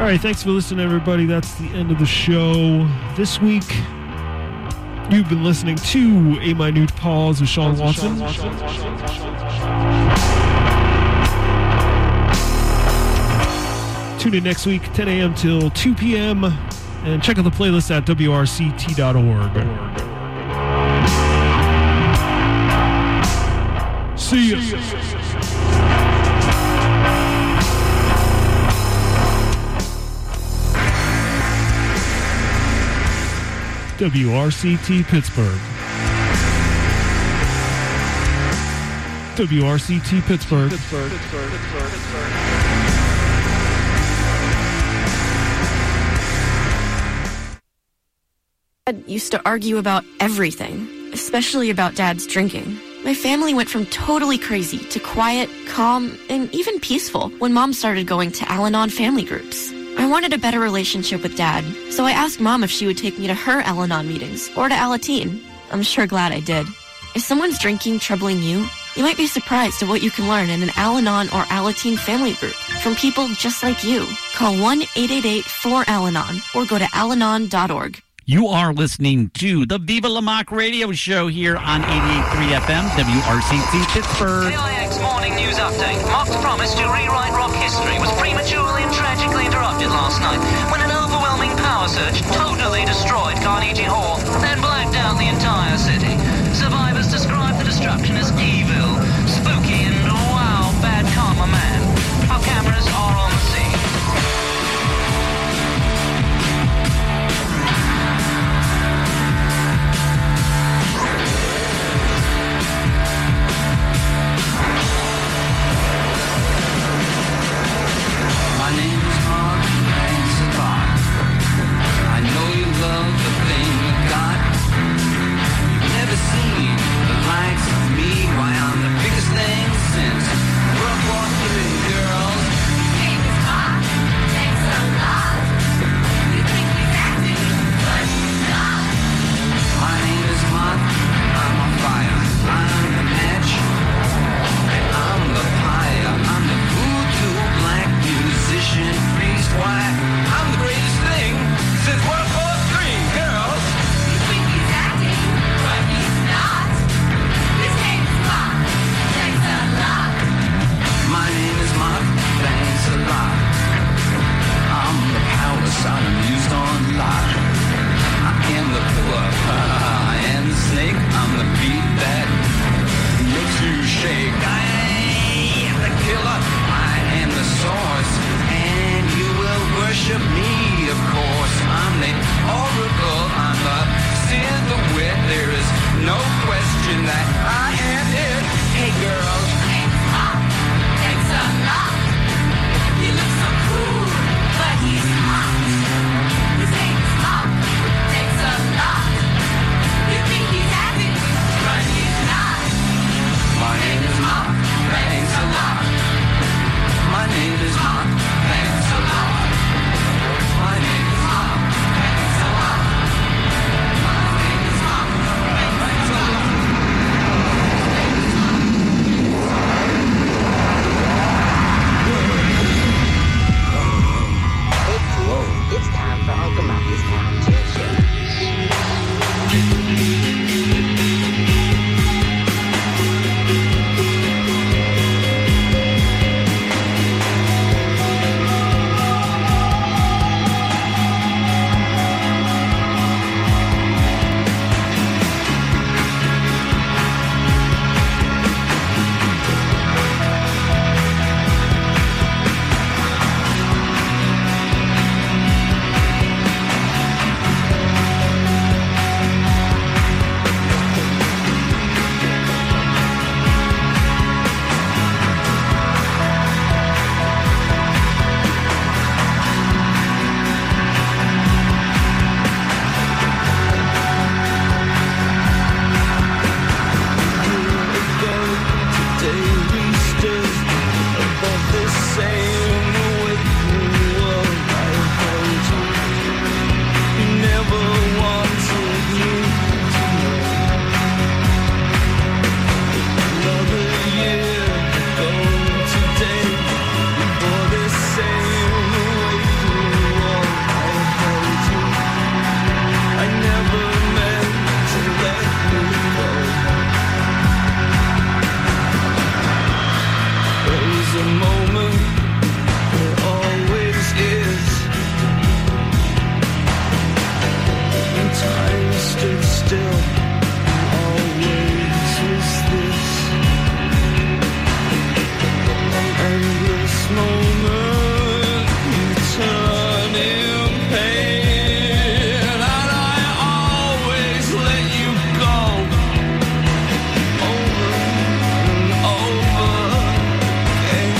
right, thanks for listening, everybody. That's the end of the show this week. You've been listening to A Minute Pause with Sean Watson. Tune in next week, 10 a.m. till 2 p.m. And check out the playlist at wrct.org. See ya. WRCT Pittsburgh. WRCT Pittsburgh. Dad used to argue about everything, especially about Dad's drinking. My family went from totally crazy to quiet, calm, and even peaceful when Mom started going to Al-Anon family groups. I wanted a better relationship with Dad, so I asked Mom if she would take me to her Al-Anon meetings or to Alateen. I'm sure glad I did. If someone's drinking troubling you, you might be surprised at what you can learn in an Al-Anon or Alateen family group from people just like you. Call 1-888-4-AL-ANON or go to alanon.org. You are listening to the Viva La Mock radio show here on 88.3 FM, WRCT Pittsburgh. KIX Morning News Update. Mock's promise to rewrite rock history was prematurely and tragically interrupted last night when an overwhelming power surge totally destroyed Carnegie Hall and blacked out the entire city. Survivors describe the destruction as evil, spooky, and wow, bad karma man. Our cameras are on the scene. My name is Mark, thanks a lot. I know you love the thing you got. You've never seen the likes of me. Why, I'm the biggest thing since World War III, girls. My name is Mark, thanks a lot. You think he's acting, but he's not. My name is Mark, I'm on fire. I'm the match, and I'm the pyre. I'm the voodoo black musician priest. Why, I'm the greatest thing since World War III, girls. You think he's acting, but he's not. His name is Mark, thanks a lot. My name is Mark, thanks a lot. I'm the power son used on lock. I am the pillar, I am the snake. I'm the beat that makes you shake. I am the killer, I am the source, and you will worship me, of course. I'm the oracle, I'm the seer, the wit. There is no question that I am it. Hey girls, thanks a lot. You look so cool, but he's hot. His name is Mark, thanks a lot. You think he's acting, but he's not. My name is Mark, thanks a lot. My name is Mark, thanks a lot. My name is Mark, thanks a lot. My name is Mark, thanks a lot. It's time for Uncle Monkey's competition. still. Always was this endless moment, eternal pain, and I always let you go over and over again.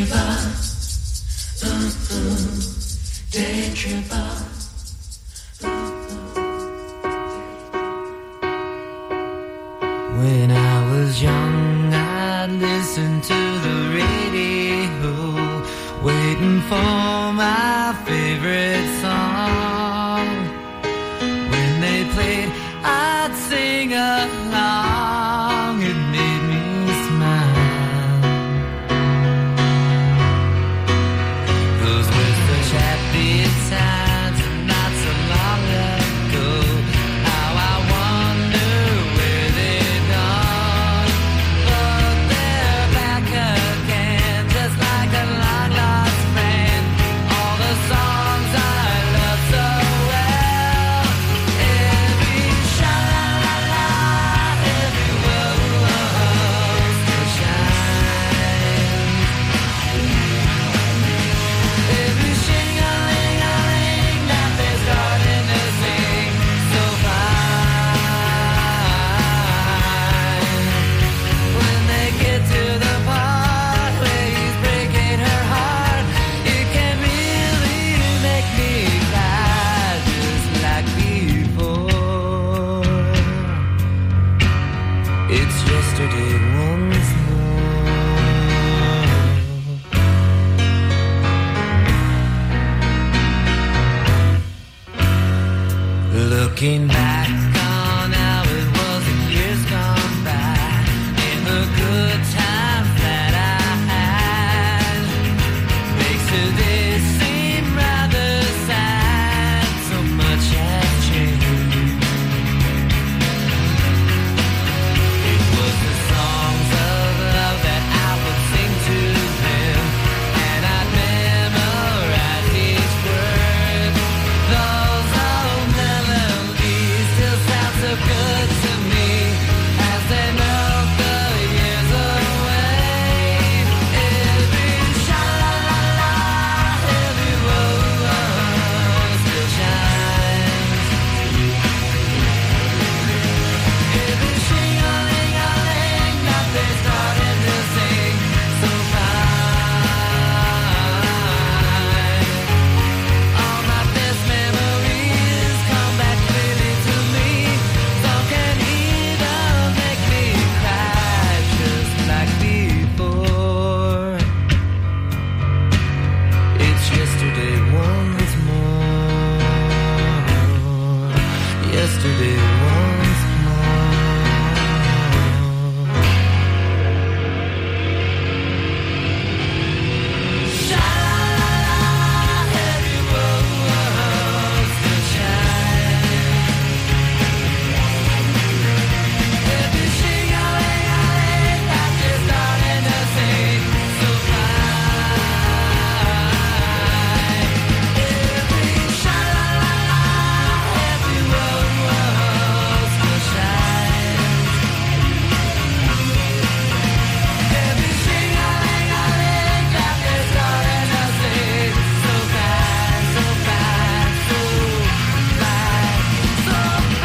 When I was young, I'd listen to the radio, waiting for my favorite song. When they played, I'd sing along. It made me smile. Those were such happy times, and not so long ago. How I wonder where they've gone. But they're back again, just like a long lost friend. All the songs I love so well. Every sha-la-la-la, every whoa-whoa still shines. Every shing-a-ling-a-ling that they're starting to sing so fine. When they get to the part where he's breaking her heart, it can really make me cry just like before. It's yesterday once more. Looking back on how it was in years gone by, and the good times that I had, makes today seem rather sad. So much has changed. It was the songs of love that I would sing to them, and I'd memorize each word. Those old melodies still sound so good to me as they melt the years away. Every sha-la-la-la, every whoa-whoa still shines. Every shing-a-ling-a-ling that they're starting to sing so fine. All my best memories come back clearly to me. Some can even make me cry just like before. It's yesterday once more. Yesterday once more. Sha-la-la-la, every whoa-whoa still shines. Every shing-a-ling-a-ling that they're starting to sing so fine. Every sha-la-la-la, every whoa-whoa still shines. Every shing-a-ling-a-ling that they're starting to sing so fine, so fine, so fine, so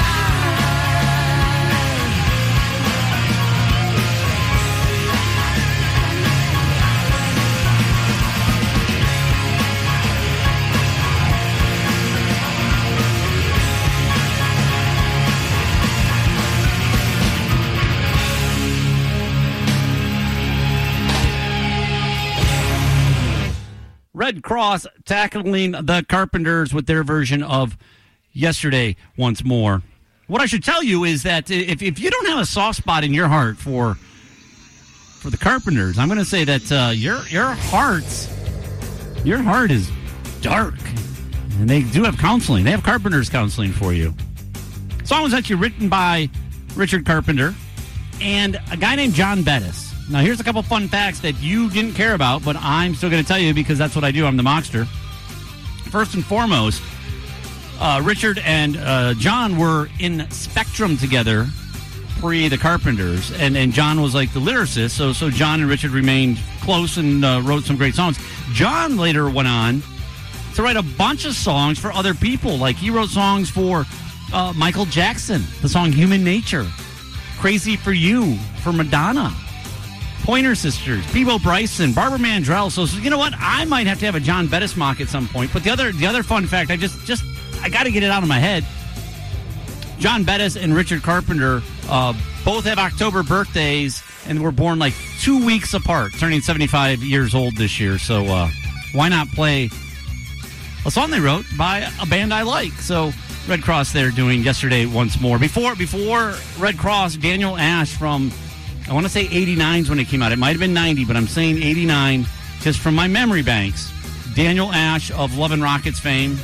Red Cross tackling the Carpenters with their version of Yesterday Once More. What I should tell you is that if you don't have a soft spot in your heart for the Carpenters, I'm going to say that your heart is dark. And they do have counseling. They have Carpenters counseling for you. The song was actually written by Richard Carpenter and a guy named John Bettis. Now, here's a couple fun facts that you didn't care about, but I'm still going to tell you because that's what I do. I'm the Mockster. First and foremost, Richard and John were in Spectrum together pre the Carpenters, and John was like the lyricist, so John and Richard remained close and wrote some great songs. John later went on to write a bunch of songs for other people. Like he wrote songs for Michael Jackson, the song Human Nature, Crazy for You for Madonna, Pointer Sisters, Peebo Bryson, Barbara Mandrell. So you know what? I might have to have a John Bettis mock at some point. But the other fun fact, I got to get it out of my head. John Bettis and Richard Carpenter both have October birthdays and were born like 2 weeks apart, turning 75 years old this year. So why not play a song they wrote by a band I like? So Red Cross there doing Yesterday Once More. Before Red Cross, Daniel Ash from, I want to say 89 is when it came out. It might have been 90, but I'm saying 89 just from my memory banks. Daniel Ash of Love and Rockets fame,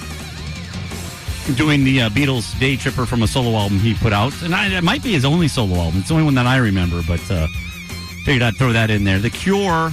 doing the Beatles Day Tripper from a solo album he put out. And it might be his only solo album. It's the only one that I remember, but figured I'd throw that in there. The Cure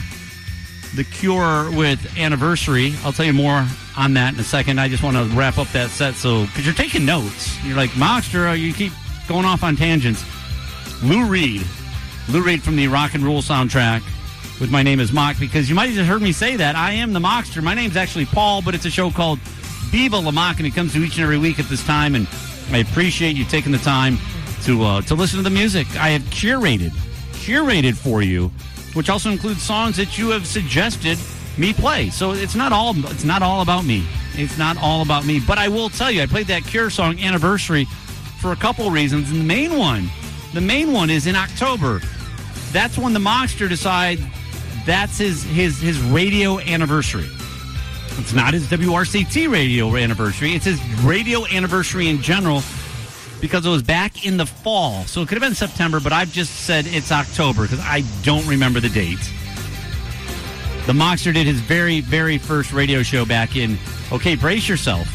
with Anniversary. I'll tell you more on that in a second. I just want to wrap up that set. So, because you're taking notes. You're like, Mockster, you keep going off on tangents. Lou Reed from the Rock and Roll soundtrack with My Name is Mock, because you might have just heard me say that. I am the Mockster. My name's actually Paul, but it's a show called Viva La Mock, and it comes to each and every week at this time, and I appreciate you taking the time to listen to the music I have curated for you, which also includes songs that you have suggested me play. So it's not all about me. It's not all about me. But I will tell you, I played that Cure song Anniversary for a couple of reasons, and the main one is in October. That's when the Mockster decides that's his radio anniversary. It's not his WRCT radio anniversary. It's his radio anniversary in general, because it was back in the fall. So it could have been September, but I've just said it's October because I don't remember the date. The Mockster did his very, very first radio show back in, okay, brace yourself,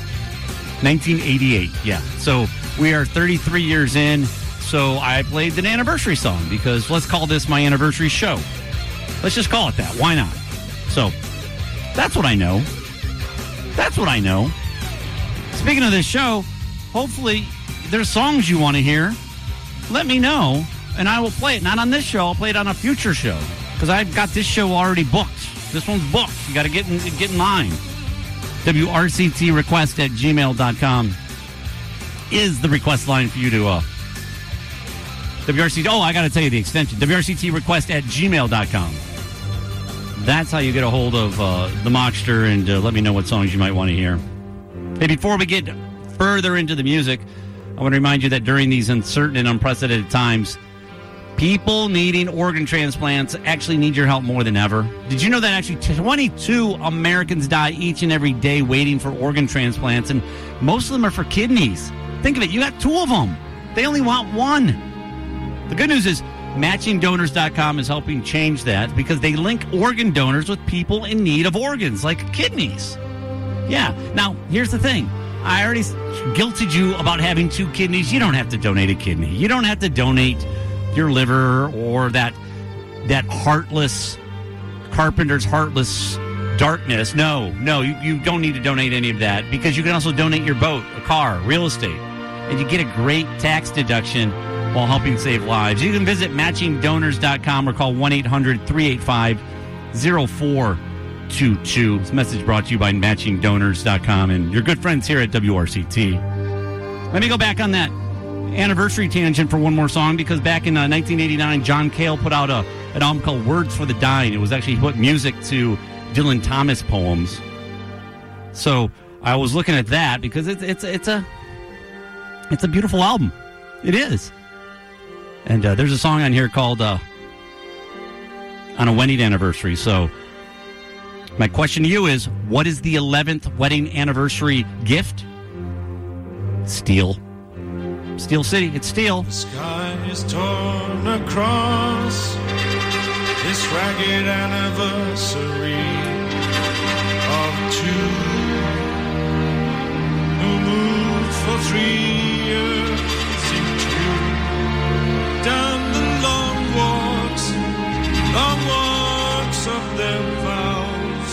1988. Yeah. So we are 33 years in. So I played an anniversary song because let's call this my anniversary show. Let's just call it that. Why not? So that's what I know. Speaking of this show, hopefully there's songs you want to hear. Let me know, and I will play it. Not on this show. I'll play it on a future show, because I've got this show already booked. This one's booked. You got to get in line. WRCTrequest@gmail.com is the request line for you to... WRCT... Oh, I got to tell you the extension. WRCTrequest@gmail.com. That's how you get a hold of the Mockster, and let me know what songs you might want to hear. Hey, before we get further into the music, I want to remind you that during these uncertain and unprecedented times, people needing organ transplants actually need your help more than ever. Did you know that actually 22 Americans die each and every day waiting for organ transplants, and most of them are for kidneys? Think of it. You got 2 of them. They only want 1. The good news is MatchingDonors.com is helping change that, because they link organ donors with people in need of organs, like kidneys. Yeah. Now, here's the thing. I already guilted you about having 2 kidneys. You don't have to donate a kidney. You don't have to donate your liver or that heartless, Carpenter's heartless darkness. No, you don't need to donate any of that, because you can also donate your boat, a car, real estate, and you get a great tax deduction while helping save lives. You can visit MatchingDonors.com or call 1-800-385-0422. This message brought to you by MatchingDonors.com and your good friends here at WRCT. Let me go back on that anniversary tangent for one more song, because back in 1989, John Cale put out an album called Words for the Dying. It was actually, he put music to Dylan Thomas poems. So I was looking at that because it's a beautiful album. It is. And there's a song on here called On a Wedding Anniversary. So my question to you is, what is the 11th wedding anniversary gift? Steel. Steel City. It's steel. The sky is torn across this ragged anniversary of 2 who moved for 3 years into down the long walks of their vows.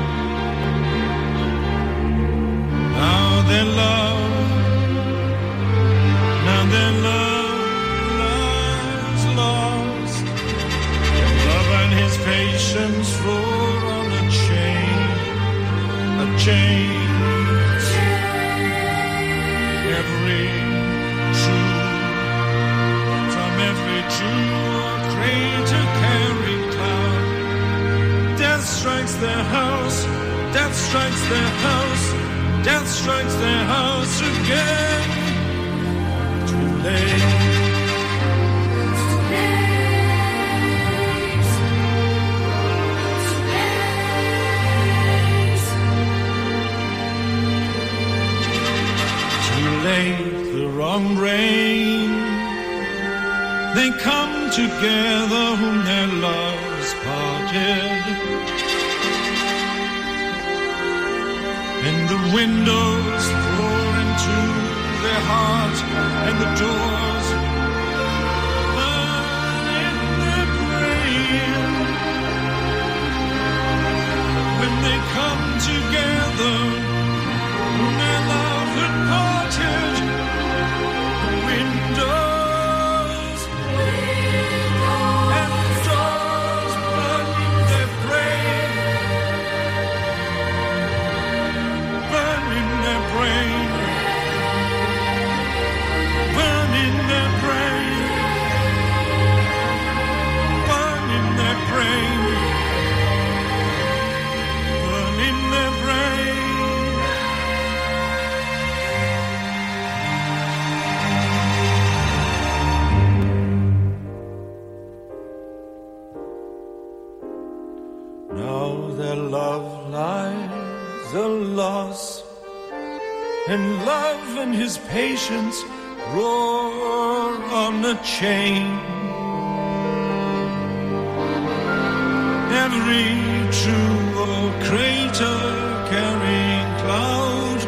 Now their love lies lost. Love and his patience roll on a chain. Every true crater-carrying cloud. Death strikes their house, death strikes their house, death strikes their house again. Too late. The wrong rain. They come together whom their loves parted, and the windows pour into their heart, and the doors burn in their brain. When they come together whom their love had parted, windows and doors burn in their brain, burn in their brain, burn in their brain, burn in their brain, burn in their brain. Loss, and love and his patience roar on a chain. Every true old crater-carrying cloud.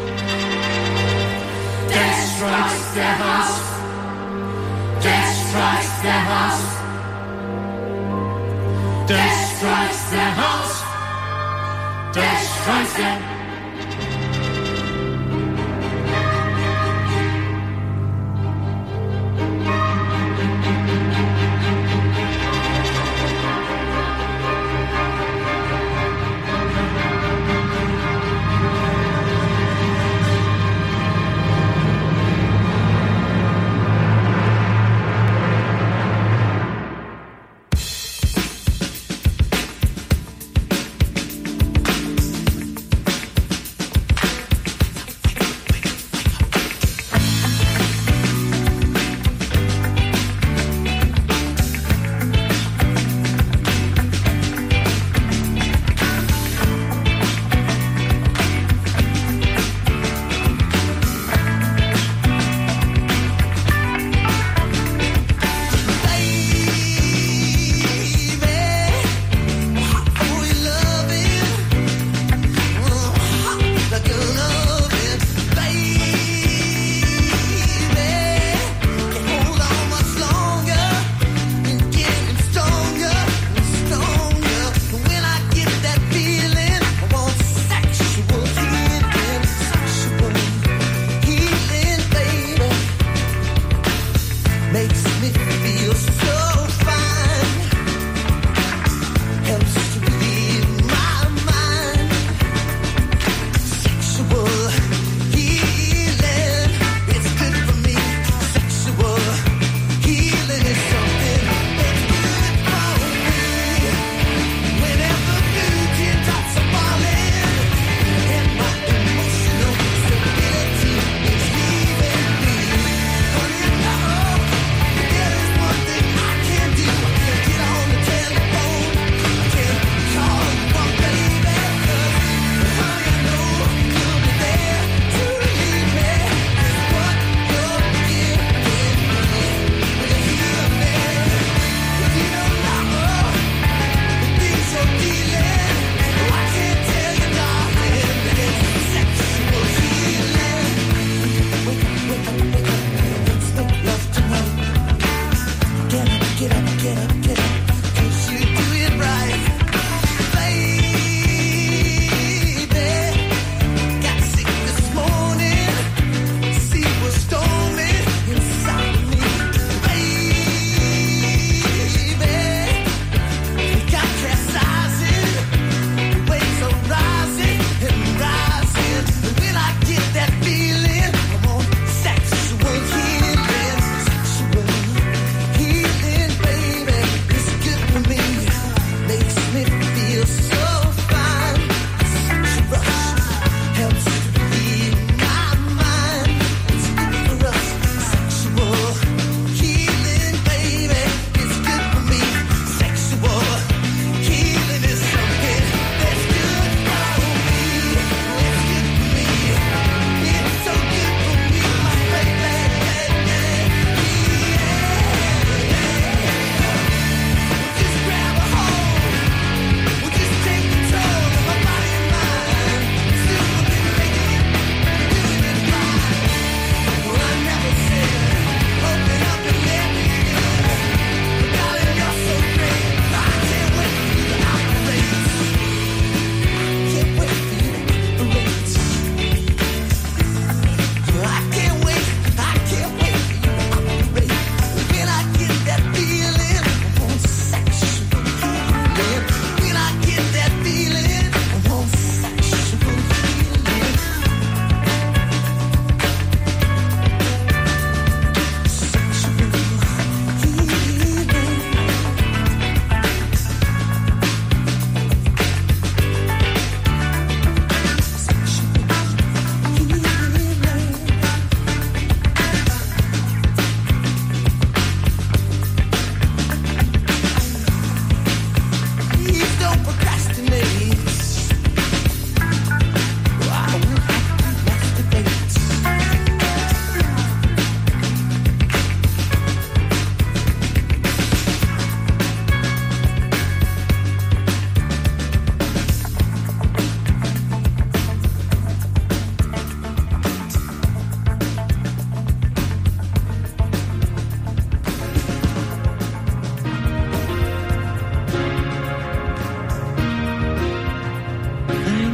Death strikes their house, death strikes their house, death strikes their house, death strikes their house.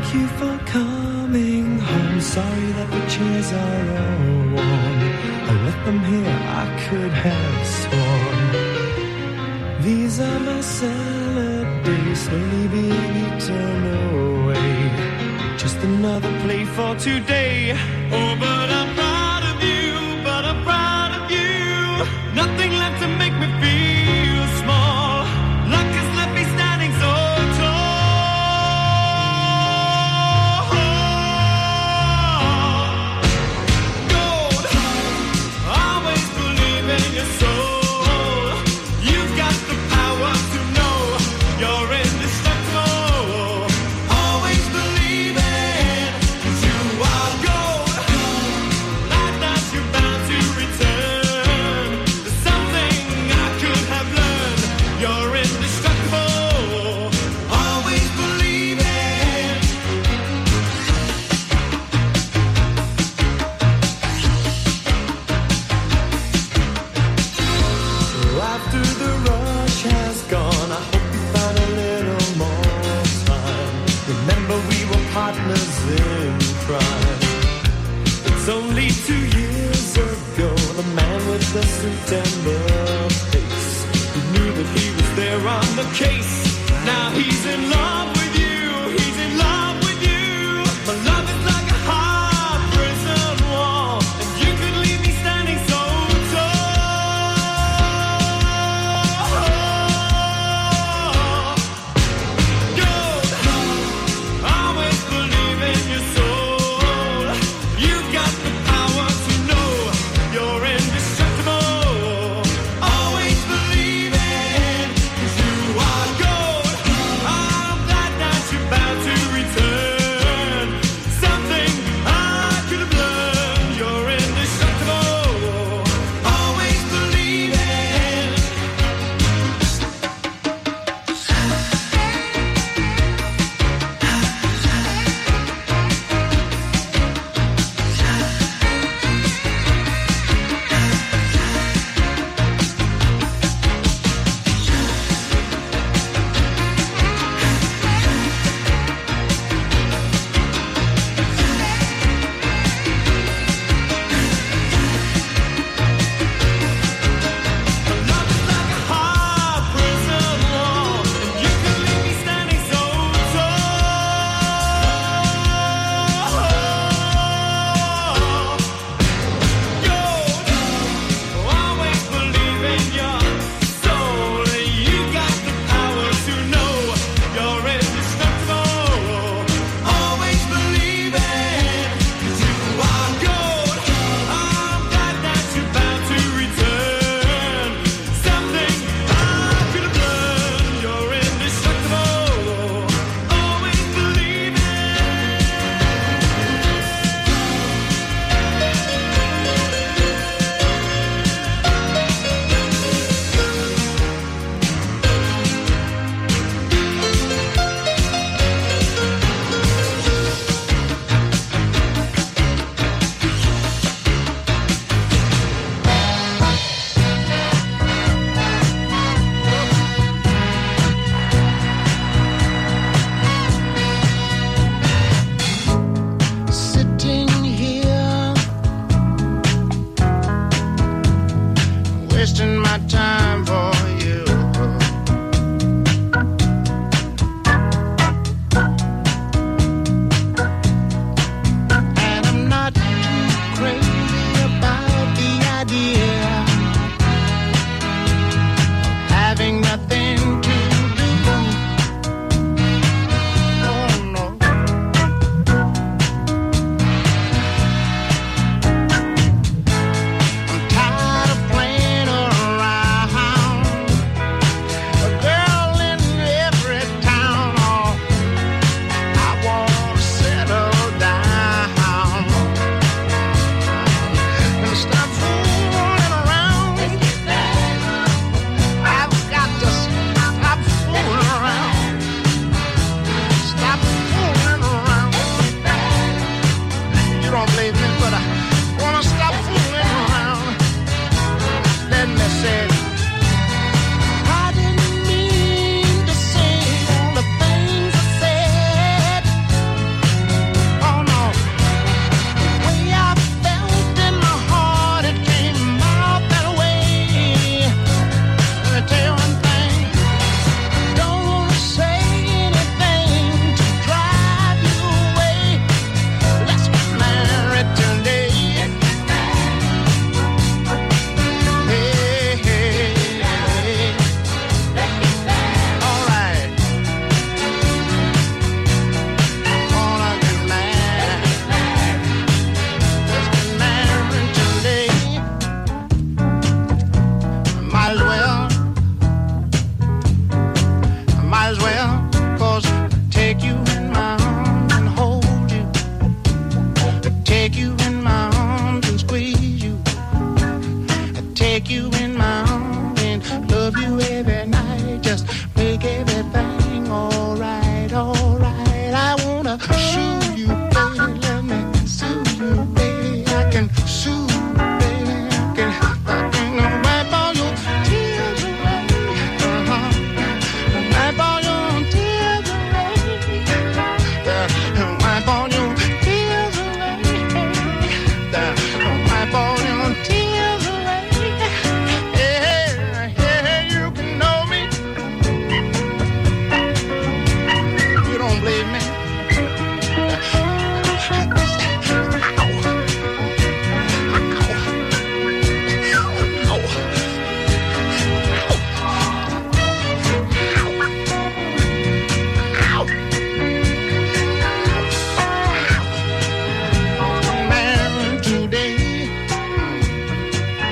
Thank you for coming home. Sorry that the chairs are all warm. I left them here, I could have sworn. These are my salad days, slowly being eaten away. Just another play for today. Oh, but I'm proud of you, but I'm proud of you. Nothing left to make me feel small. Luck has left me standing so tall. Gold, always believe in your soul. You've got the power to know you're indestructible. Always believe it, 'cause you are gold. Like that you're bound to return. There's something I could have learned. You're indestructible. Always believe it. After the rush has gone, I hope you find a little more time. Remember we were partners in crime. It's only 2 years ago, the man with the suit and the face, who knew that he was there on the case. Now he's in love with you, he's in love with you. My love is like a hard prison wall, and you could leave me standing so tall. Gold, always believe in your soul. You've got the power to know you're indestructible. Always believe it, 'cause you are gold. I'm glad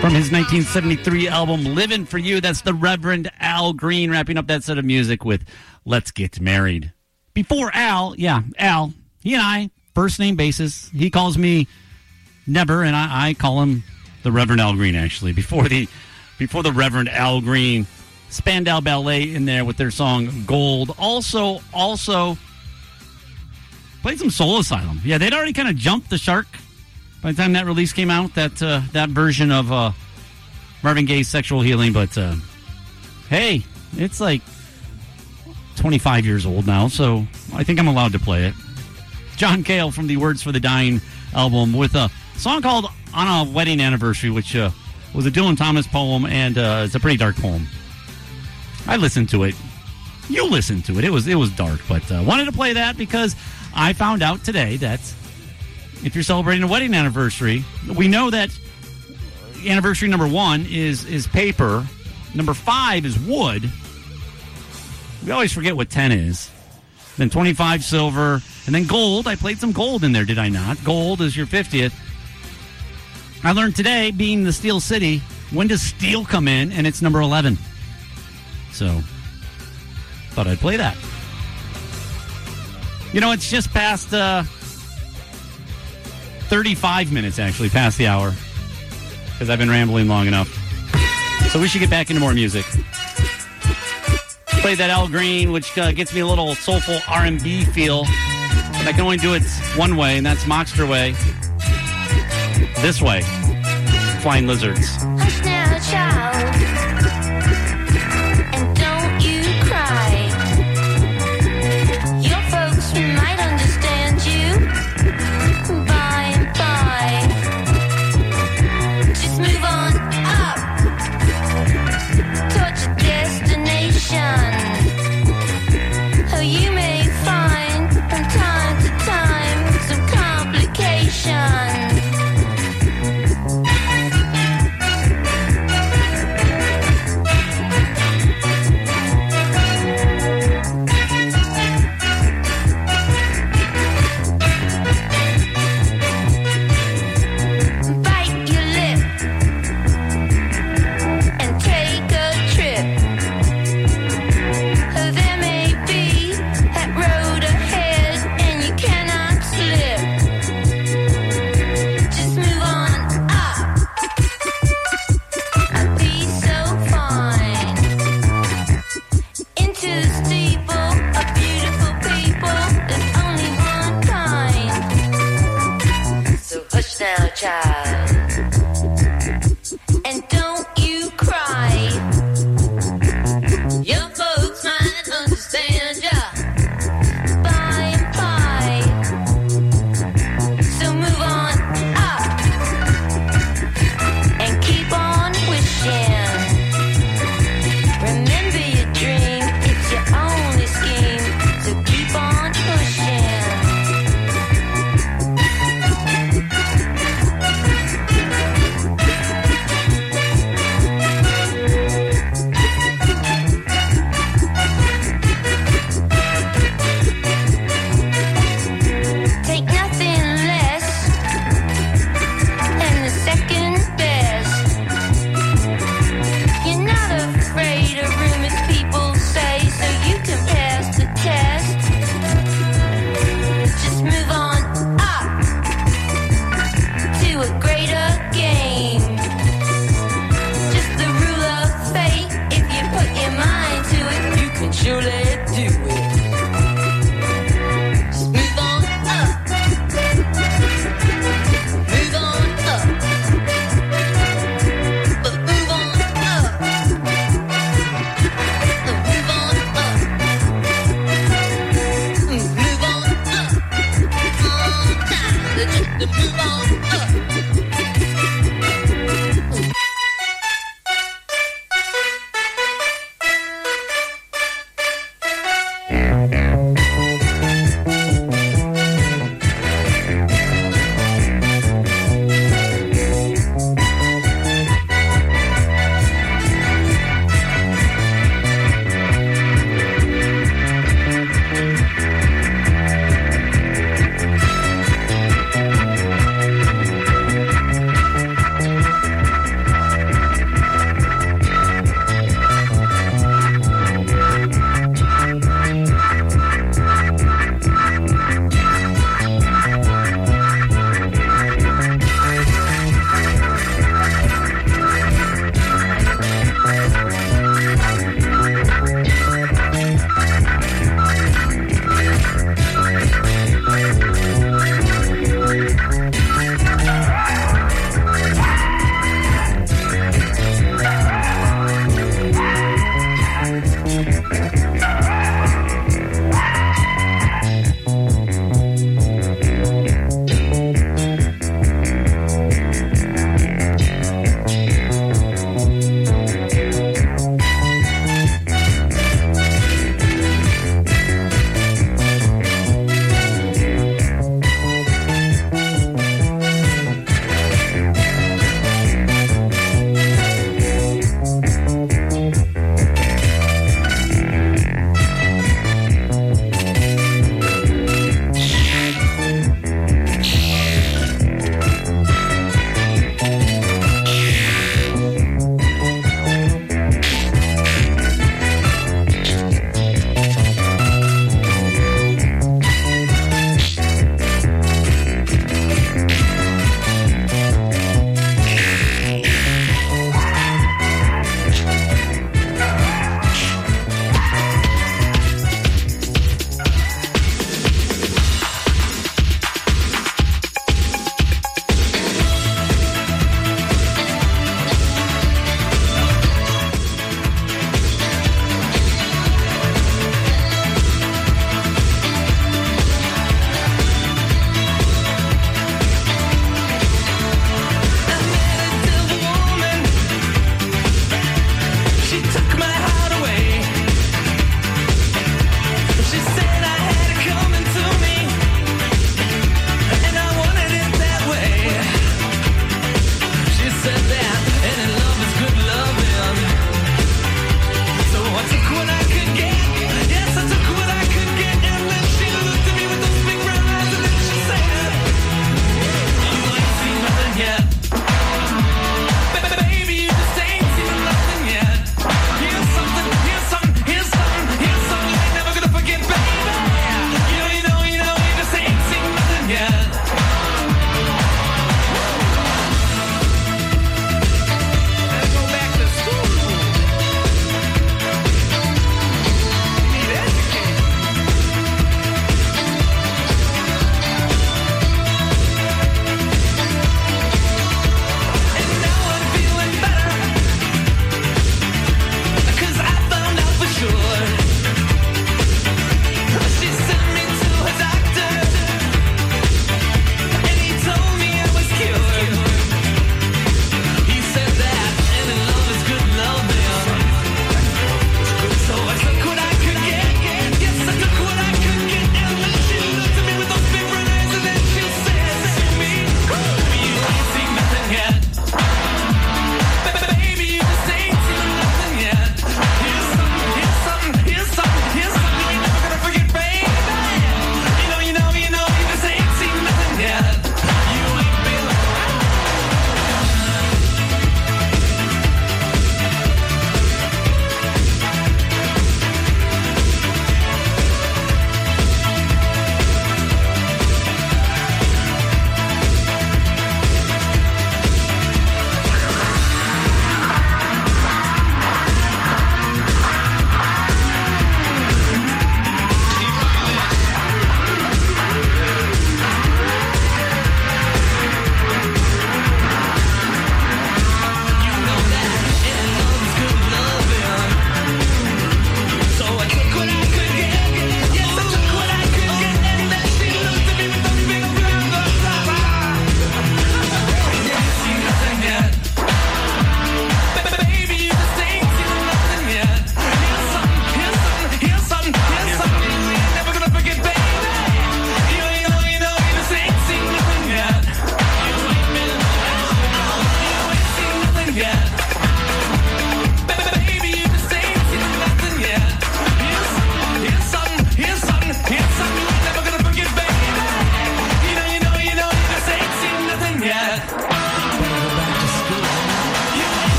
From his 1973 album, Livin' For You. That's the Reverend Al Green wrapping up that set of music with Let's Get Married. Before Al, he and I, first name basis. He calls me Never, and I call him the Reverend Al Green, actually. Before the Reverend Al Green, Spandau Ballet in there with their song Gold. Also played some Soul Asylum. Yeah, they'd already kind of jumped the shark by the time that release came out, that version of Marvin Gaye's Sexual Healing. But, hey, it's like 25 years old now, so I think I'm allowed to play it. John Cale from the Words for the Dying album with a song called On a Wedding Anniversary, which was a Dylan Thomas poem, and it's a pretty dark poem. I listened to it. You listened to it. It was dark, but wanted to play that because I found out today that if you're celebrating a wedding anniversary, we know that anniversary number 1 is paper. Number 5 is wood. We always forget what 10 is. Then 25, silver. And then gold. I played some gold in there, did I not? Gold is your 50th. I learned today, being the Steel City, when does steel come in? And it's number 11. So, thought I'd play that. You know, it's just past 35 minutes, actually, past the hour, because I've been rambling long enough. So we should get back into more music. Played that Al Green, which gets me a little soulful R&B feel, but I can only do it one way, and that's Moxter way. This way. Flying Lizards. Hush now, child, and don't you cry. Your folks might understand you by and by. Just move on up towards your destination. Oh, you may find from time to time some complications. Now, child, and don't you cry. Your folks might understand ya by and by. So move on up and keep on wishing. Remember your dream, it's your only scheme. So keep on pushing.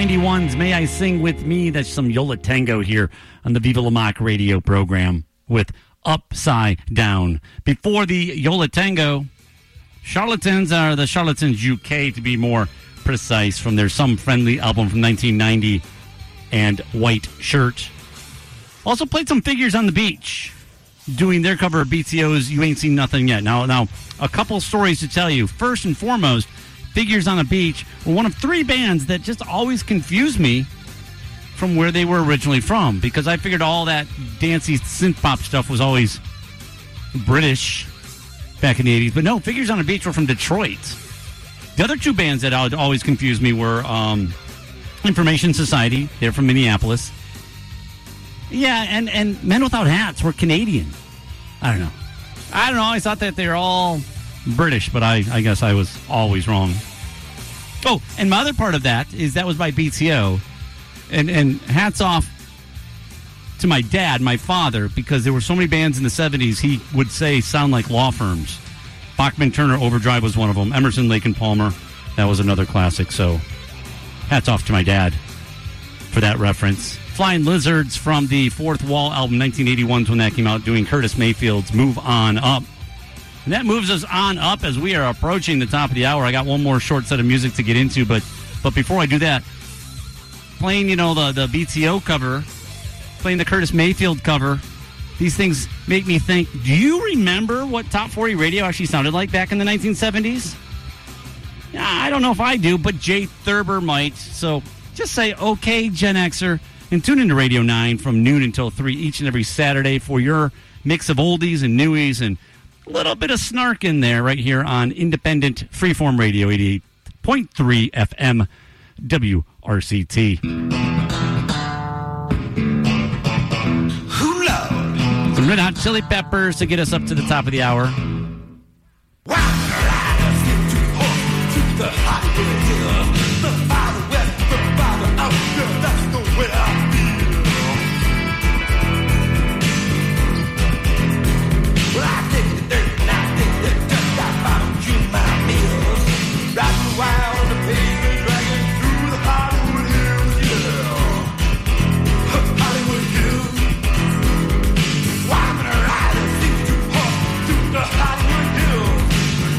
1991's May I Sing With Me. That's some Yola Tango here on the Viva La Mock radio program with Upside Down. Before the Yola Tango, Charlatans are the Charlatans UK, to be more precise, from their Some Friendly album from 1990 and White Shirt. Also played some Figures on the Beach, doing their cover of BTO's You Ain't Seen Nothing Yet. Now, a couple stories to tell you. First and foremost, Figures on the Beach were one of three bands that just always confused me from where they were originally from, because I figured all that dancey synth pop stuff was always British back in the 80s. But no, Figures on the Beach were from Detroit. The other two bands that always confused me were Information Society. They're from Minneapolis. Yeah, and Men Without Hats were Canadian. I don't know. I always thought that they were all British, but I guess I was always wrong. Oh, and my other part of that was by BTO. And hats off to my dad, my father, because there were so many bands in the 70s he would say sound like law firms. Bachman Turner Overdrive was one of them. Emerson, Lake and Palmer, that was another classic. So hats off to my dad for that reference. Flying Lizards from the Fourth Wall album, 1981 when that came out, doing Curtis Mayfield's Move On Up. And that moves us on up as we are approaching the top of the hour. I got one more short set of music to get into, but before I do that, playing, the BTO cover, playing the Curtis Mayfield cover, these things make me think, do you remember what Top 40 radio actually sounded like back in the 1970s? Yeah, I don't know if I do, but Jay Thurber might. So just say, okay, Gen Xer, and tune into Radio 9 from noon until 3 each and every Saturday for your mix of oldies and newies and a little bit of snark in there right here on Independent Freeform Radio, 88.3 FM WRCT. Some Red Hot Chili Peppers to get us up to the top of the hour. Hollywood hills.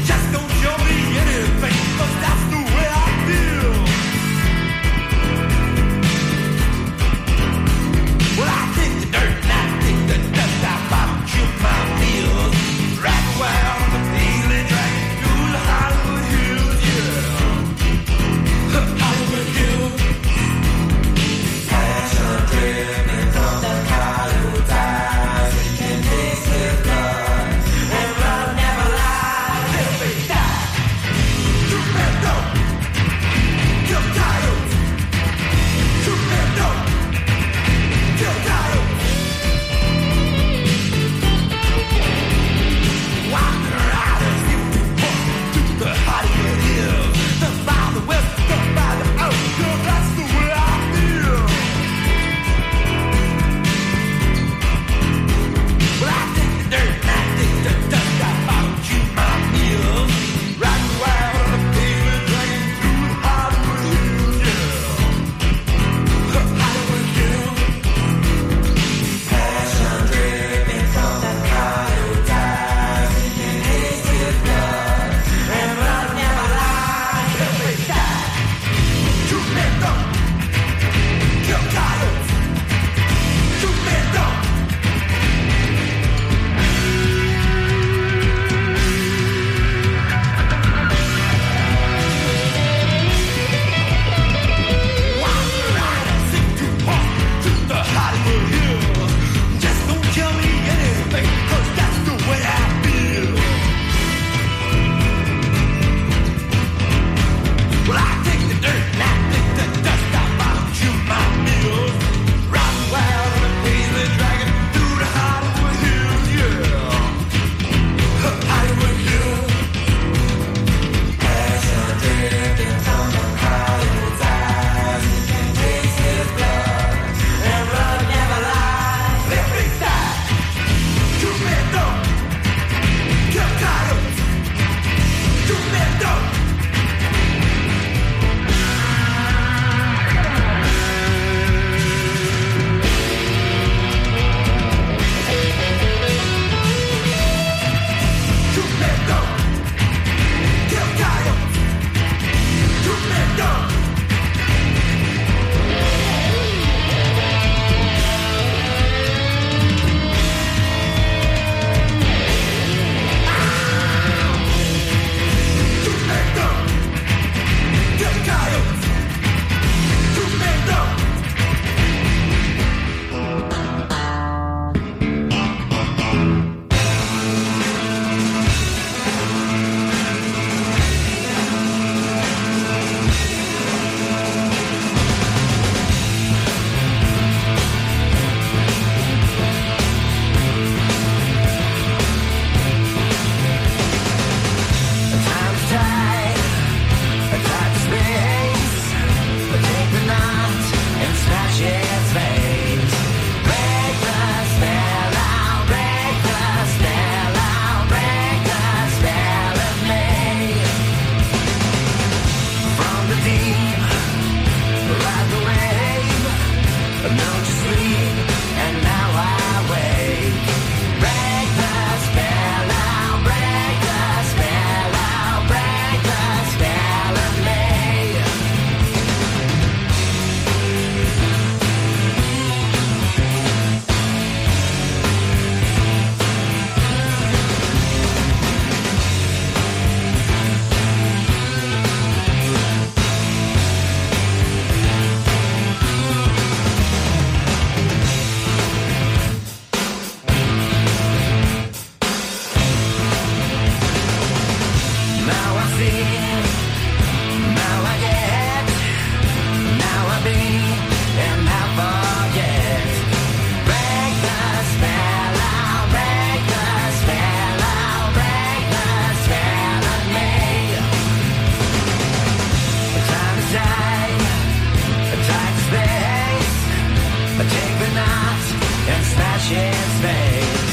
flashing space.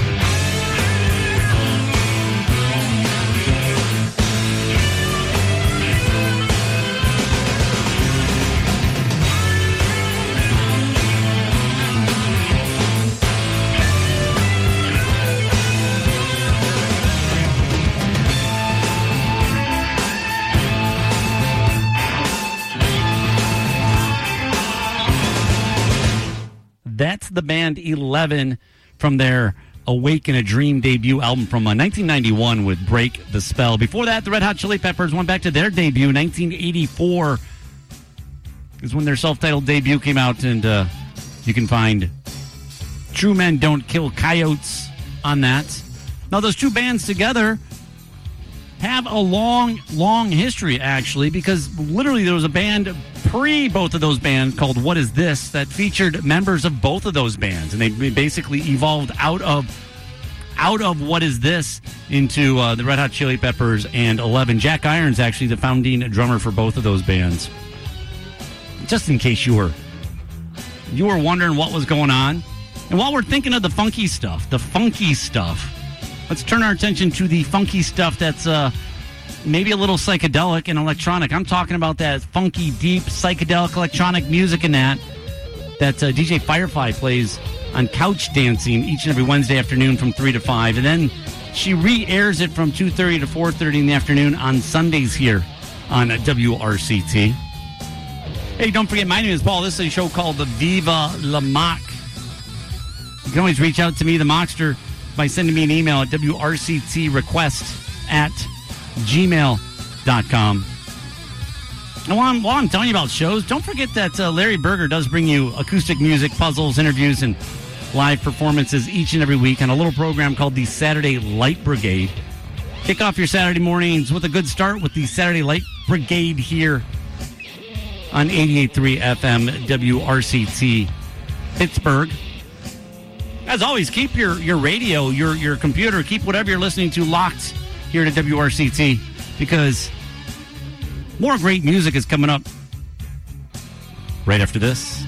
That's the band 11 from their Awake in a Dream debut album from 1991 with Break the Spell. Before that, the Red Hot Chili Peppers went back to their debut. 1984 is when their self-titled debut came out, and you can find True Men Don't Kill Coyotes on that. Now, those two bands together have a long, long history, actually, because literally there was a band pre both of those bands called What Is This that featured members of both of those bands, and they basically evolved out of What Is This into the Red Hot Chili Peppers and 11. Jack Irons actually the founding drummer for both of those bands. Just in case you were wondering what was going on, and while we're thinking of the funky stuff, let's turn our attention to the funky stuff that's maybe a little psychedelic and electronic. I'm talking about that funky, deep, psychedelic electronic music and that DJ Firefly plays on Couch Dancing each and every Wednesday afternoon from 3 to 5. And then she re-airs it from 2:30 to 4:30 in the afternoon on Sundays here on WRCT. Hey, don't forget, my name is Paul. This is a show called the Viva La Mock. You can always reach out to me, the Mockster, by sending me an email at wrctrequest@gmail.com. And while I'm telling you about shows, don't forget that Larry Berger does bring you acoustic music, puzzles, interviews, and live performances each and every week on a little program called the Saturday Light Brigade. Kick off your Saturday mornings with a good start with the Saturday Light Brigade here on 88.3 FM WRCT Pittsburgh. As always, keep your radio, your computer, keep whatever you're listening to locked here to WRCT, because more great music is coming up right after this.